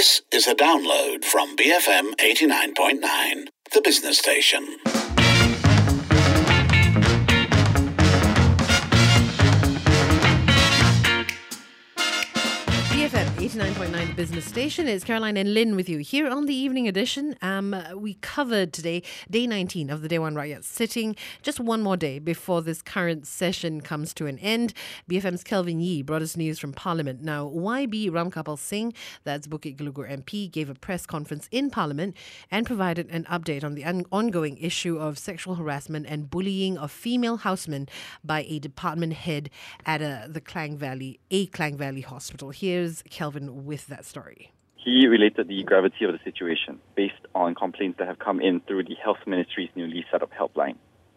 This is a download from BFM 89.9, the business station. BFM 89.9, the business station. It's Caroline and Lynn with you here on the evening edition. We covered today day 19 of the Dewan Rakyat sitting. Just one more day before this current session comes to an end. BFM's Kelvin Yee brought us news from Parliament. Now, YB Ramkapal Singh, that's Bukit Gelugur MP, gave a press conference in Parliament and provided an update on the ongoing issue of sexual harassment and bullying of female housemen by a department head at the Klang Valley Hospital. Here's Kelvin with that story. He related the gravity of the situation based on complaints that have come in through the Health Ministry's newly set up helpline.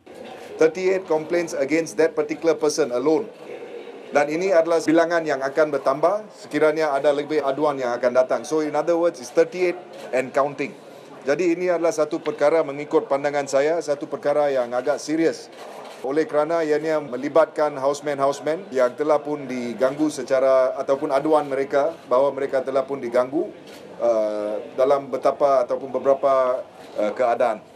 38 complaints against that particular person alone. Dan ini adalah bilangan yang akan bertambah sekiranya ada lebih aduan yang akan datang. So in other words, it's 38 and counting. Jadi ini adalah satu perkara mengikut pandangan saya, satu perkara yang agak serius. Oleh kerana ianya melibatkan houseman yang telah pun diganggu secara ataupun aduan mereka bahawa mereka telah pun diganggu dalam betapa ataupun beberapa keadaan.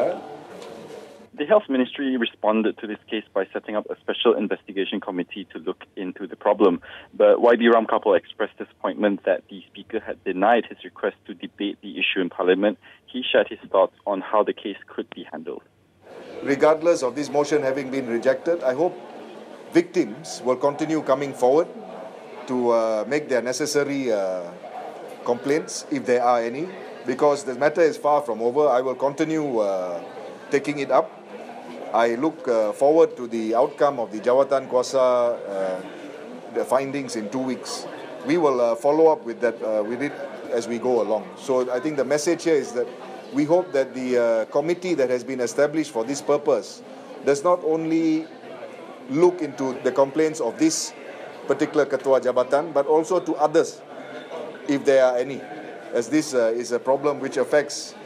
The Health Ministry responded to this case by setting up a special investigation committee to look into the problem. But YB Ramkapal expressed disappointment that the Speaker had denied his request to debate the issue in Parliament. He shared his thoughts on how the case could be handled. Regardless of this motion having been rejected, I hope victims will continue coming forward to make their necessary complaints, if there are any, because the matter is far from over. I will continue taking it up. I look forward to the outcome of the Jawatan Kuasa the findings in 2 weeks. We will follow up with that with it as we go along. So I think the message here is that we hope that the committee that has been established for this purpose does not only look into the complaints of this particular Ketua Jabatan, but also to others, if there are any, as this is a problem which affects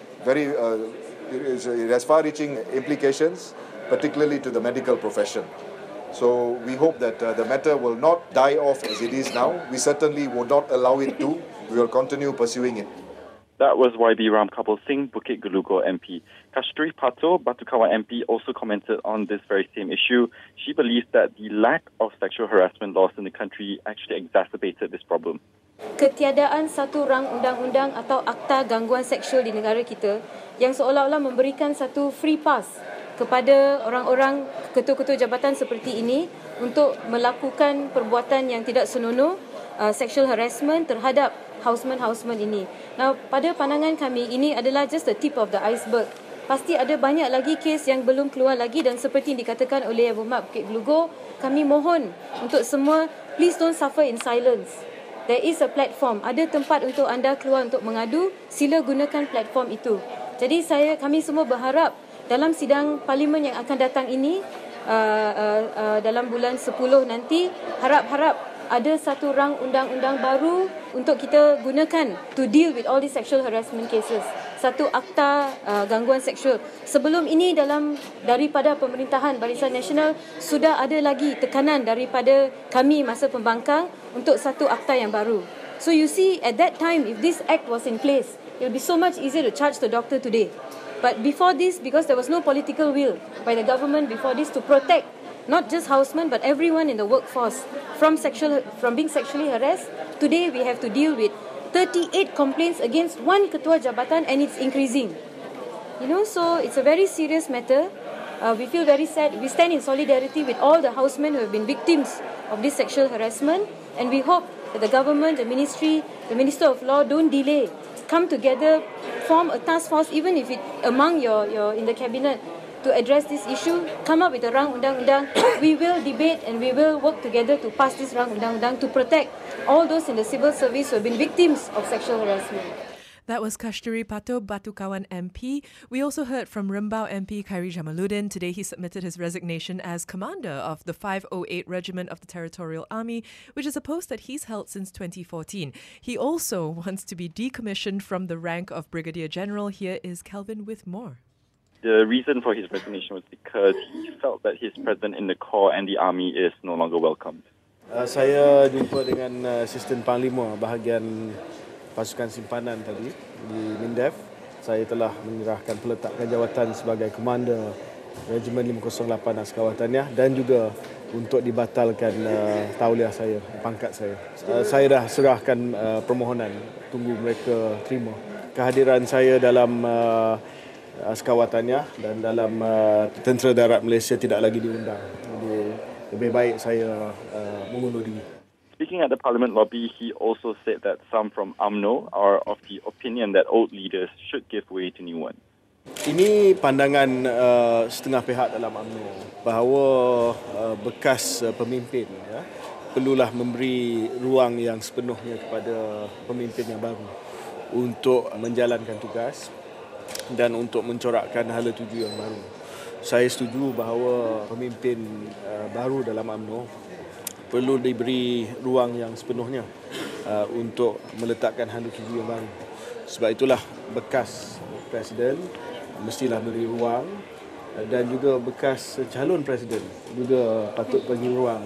it has far-reaching implications, particularly to the medical profession. So we hope that the matter will not die off as it is now. We certainly will not allow it to. We will continue pursuing it. That was YB Ramkapal Singh, Bukit Gelugur MP. Kasturi Pato, Batu Kawan MP, also commented on this very same issue. She believes that the lack of sexual harassment laws in the country actually exacerbated this problem. Ketiadaan satu rang undang-undang atau akta gangguan seksual di negara kita yang seolah-olah memberikan satu free pass kepada orang-orang ketua-ketua jabatan seperti ini untuk melakukan perbuatan yang tidak senonoh, sexual harassment terhadap houseman ini. Now, pada pandangan kami, ini adalah just the tip of the iceberg. Pasti ada banyak lagi kes yang belum keluar lagi dan seperti yang dikatakan oleh Abu Mak Bukit Gelugur, kami mohon untuk semua, please don't suffer in silence. There is a platform, ada tempat untuk anda keluar untuk mengadu, sila gunakan platform itu. Jadi kami semua berharap dalam sidang parlimen yang akan datang ini, dalam bulan 10 nanti, harap-harap ada satu rang undang-undang baru untuk kita gunakan to deal with all these sexual harassment cases. Satu akta gangguan seksual. Sebelum ini daripada pemerintahan Barisan Nasional sudah ada lagi tekanan daripada kami masa pembangkang untuk satu akta yang baru. So you see, at that time, if this act was in place, it will be so much easier to charge the doctor today. But before this, because there was no political will by the government before this to protect not just housemen, but everyone in the workforce from being sexually harassed. Today, we have to deal with 38 complaints against one Ketua Jabatan, and it's increasing. So it's a very serious matter. We feel very sad. We stand in solidarity with all the housemen who have been victims of this sexual harassment, and we hope that the government, the ministry, the Minister of Law don't delay. Come together, form a task force, even if it among your in the cabinet, to address this issue, come up with a rang undang-undang. We will debate and we will work together to pass this rang undang-undang to protect all those in the civil service who have been victims of sexual harassment. That was Kasturi Pato, Batu Kawan MP. We also heard from Rembau MP Khairi Jamaluddin. Today he submitted his resignation as commander of the 508 Regiment of the Territorial Army, which is a post that he's held since 2014. He also wants to be decommissioned from the rank of Brigadier General. Here is Kelvin with more. The reason for his resignation was because he felt that his presence in the Corps and the Army is no longer welcomed. Saya jumpa dengan Assistant Panglima bahagian pasukan simpanan tadi di MINDEF, saya telah menyerahkan peletakan jawatan sebagai Komander Regimen 508 Askar Wataniah dan juga untuk dibatalkan tauliah saya, pangkat saya. Saya dah serahkan permohonan, tunggu mereka terima. Kehadiran saya dalam Askar Wataniah dan dalam Tentera Darat Malaysia tidak lagi diundang. Jadi lebih baik saya mengundur diri. Speaking at the Parliament lobby, he also said that some from UMNO are of the opinion that old leaders should give way to new ones. Ini pandangan setengah pihak dalam UMNO bahawa bekas pemimpin perlulah memberi ruang yang sepenuhnya kepada pemimpin yang baru untuk menjalankan tugas dan untuk mencorakkan hala tuju yang baru. Saya setuju bahawa pemimpin baru dalam UMNO perlu diberi ruang yang sepenuhnya untuk meletakkan hala tuju yang baru. Sebab itulah bekas presiden mestilah beri ruang dan juga bekas calon presiden juga patut bagi ruang.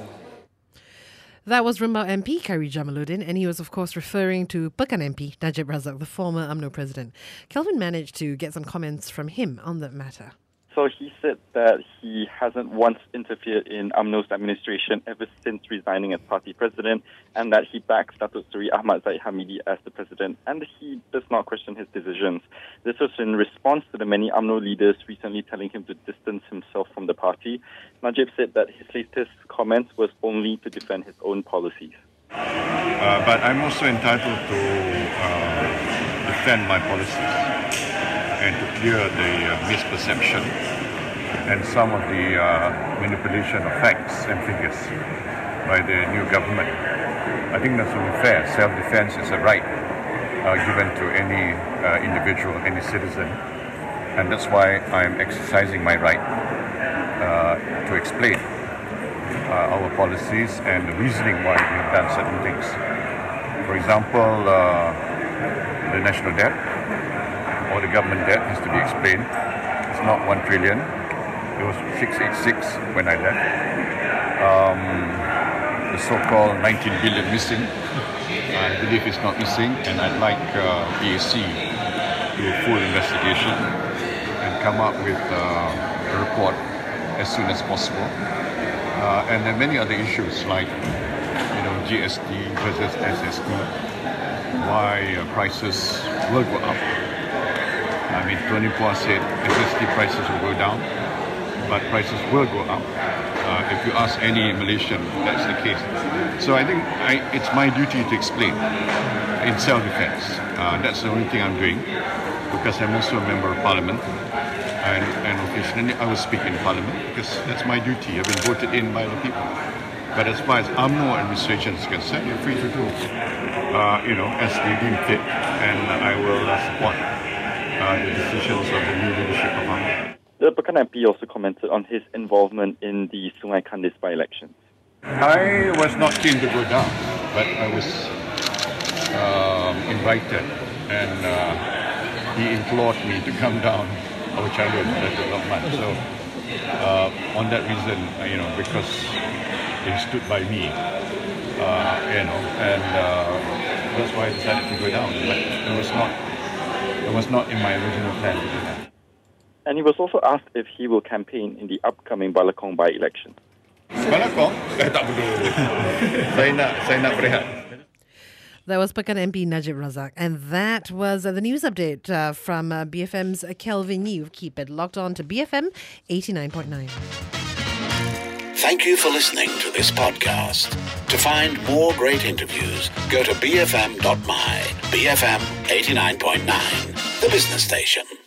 That was Rembau MP Khairi Jamaluddin, and he was, of course, referring to Pekan MP Najib Razak, the former UMNO president. Kelvin managed to get some comments from him on that matter. So he said that he hasn't once interfered in UMNO's administration ever since resigning as party president, and that he backs Datuk Seri Ahmad Zahid Hamidi as the president, and he does not question his decisions. This was in response to the many UMNO leaders recently telling him to distance himself from the party. Najib said that his latest comments was only to defend his own policies. But I'm also entitled to defend my policies and to clear the misperception and some of the manipulation of facts and figures by the new government. I think that's only fair. Self-defense is a right given to any individual, any citizen, and that's why I'm exercising my right to explain our policies and the reasoning why we have done certain things. For example, the national debt or the government debt has to be explained. It's not 1 trillion. It was 686 when I left. The so-called 19 billion missing, I believe it's not missing, and I'd like PAC to do a full investigation and come up with a report as soon as possible. And there are many other issues like GST versus SST, why prices will go up. I mean, Tony Puan said SST prices will go down, but prices will go up. If you ask any Malaysian, that's the case. So I think it's my duty to explain in self-defense. That's the only thing I'm doing, because I'm also a member of Parliament, and occasionally I will speak in Parliament because that's my duty. I've been voted in by the people. But as far as UMNO administration is concerned, you're free to do, as they deem fit, and I will support the decisions of the new leadership of UMNO. The Pekan MP also commented on his involvement in the Sungai Kandis by-elections. I was not keen to go down, but I was invited, and he implored me to come down our childhood development. So on that reason, because he stood by me, and that's why I decided to go down. But it was not in my original plan to do that. And he was also asked if he will campaign in the upcoming Balakong by-election. Balakong? Tak perlu. Saya nak berehat. That was Pekan MP Najib Razak. And that was the news update from BFM's Kelvin Yee. Keep it locked on to BFM 89.9. Thank you for listening to this podcast. To find more great interviews, go to bfm.my. BFM 89.9, the business station.